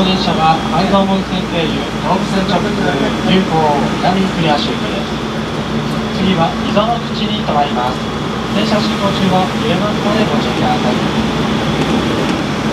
の電車は愛道温泉経由東武線直通急行南栗足行きです。次は溝の口に停まります。電車進行中は揺れますのでご注意ください。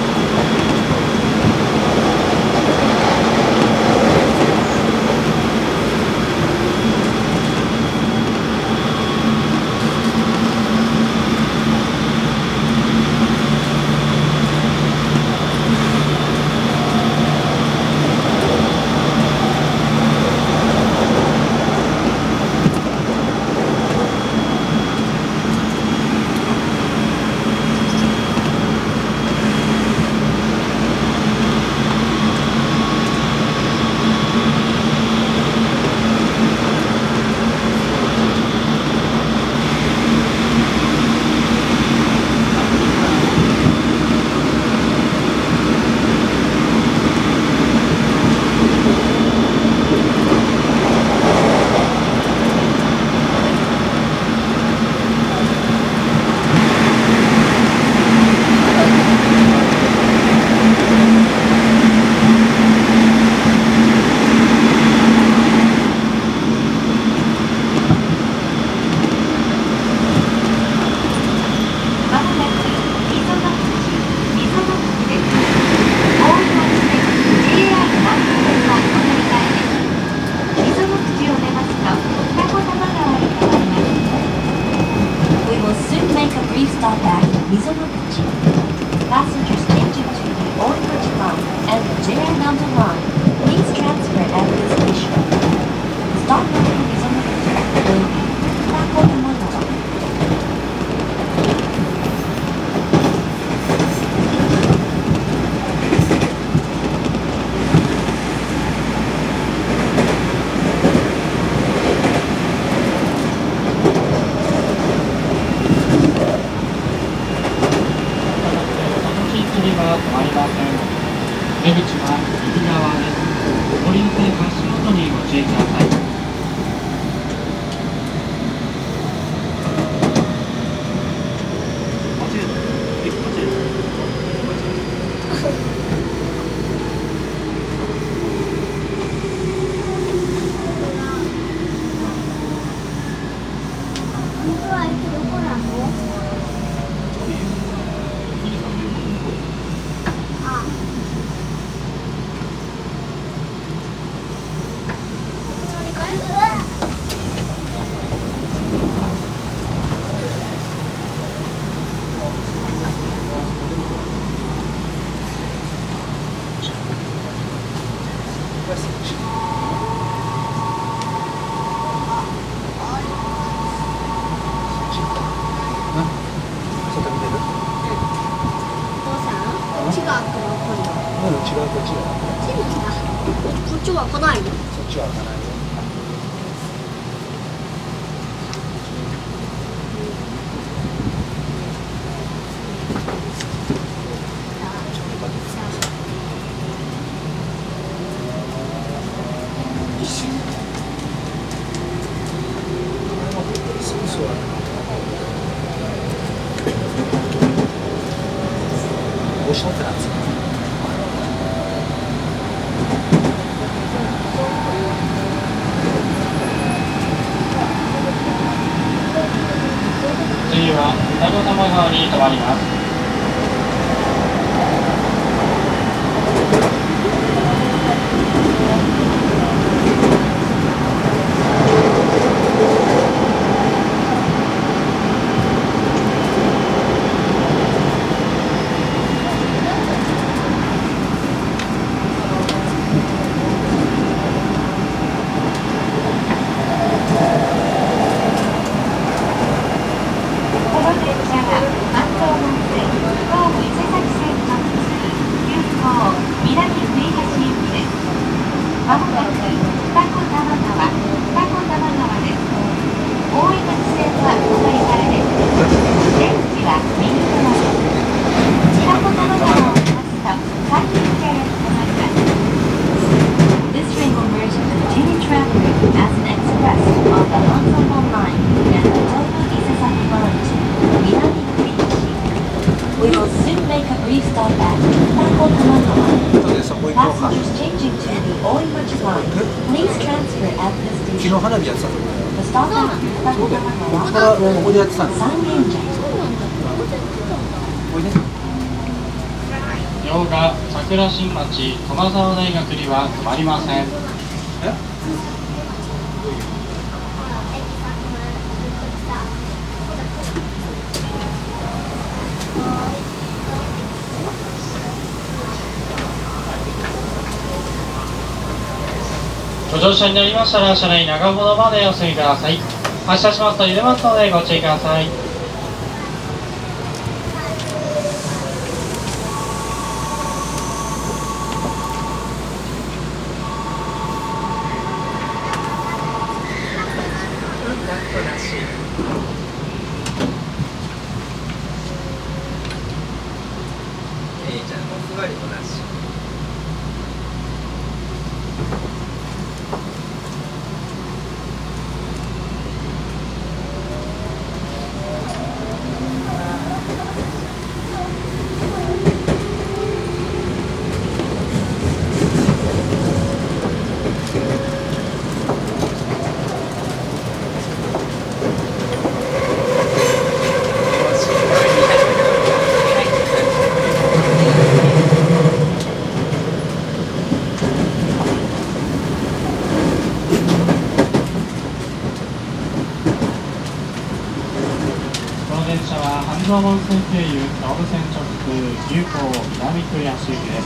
Passengers changing to the Orange Line and the JR Mountain Line, please transfer at this station. The stop number is on the picture will be Takoyama. 出口は右側です。ご利用で足元にご注意ください。次は双子玉川に停まります。 この電車が関東温泉の花火やってたところだよ。 The stop at Takotama ここからここでやってたんだよ。 三軒茶おいで。 両が桜新町駒沢大学には止まりません。 え？ ご乗車になりましたら車内長ほどまでお進みください。発車しますと揺れますのでご注意ください。 じゃあもうふわりもなし。 電車は半蔵門線経由東武線直通急行南区安行きです。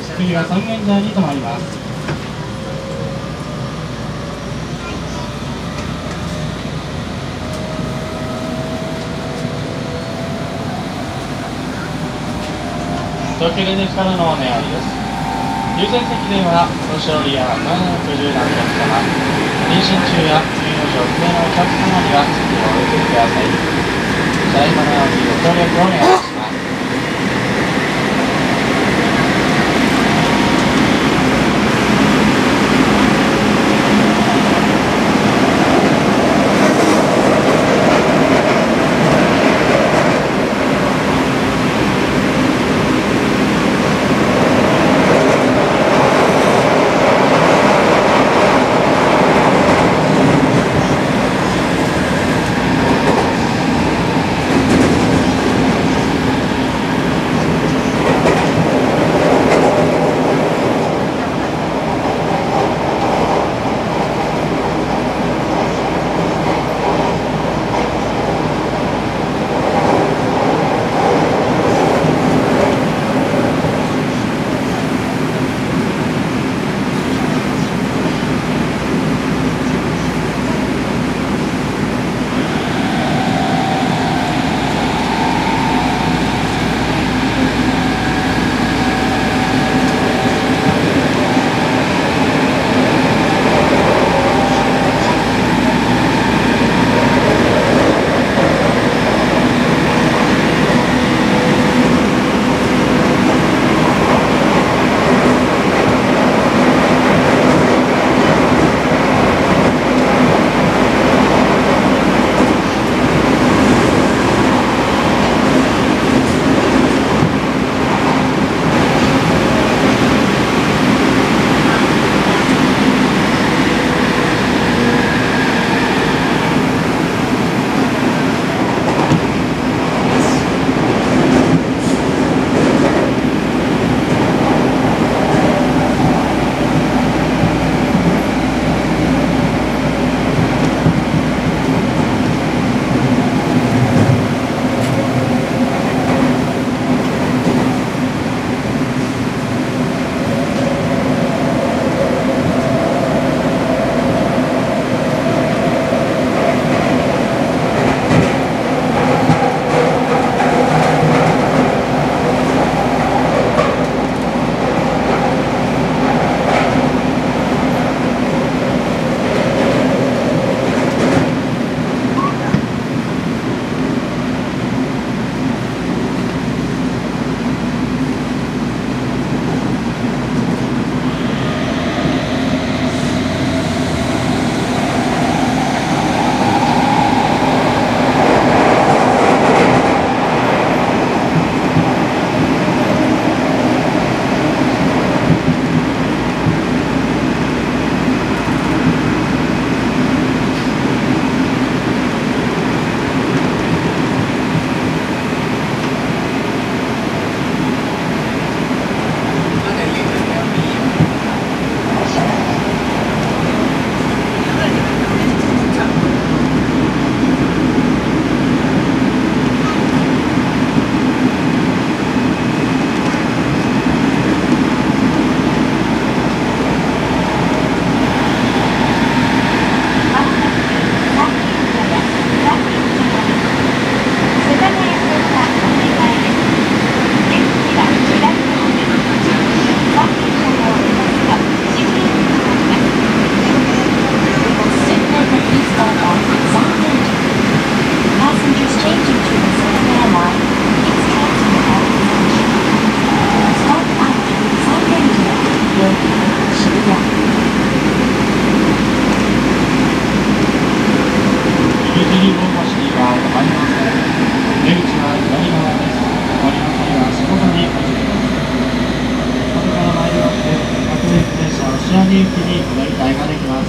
次は三軒茶屋に停まります。東京電鉄からのお願いです。優先席ではお年寄りや760代のお客様、妊娠中や入院状不明のお客様には席をお譲りください。ただいまのようにご協力をお願いします。 り防護式は止まりません。出口は左側です。降りの際は仕事にお注意ください。ここから参りまして、各駅停車押上行きにお乗り換えができます。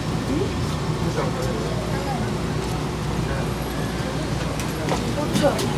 そう。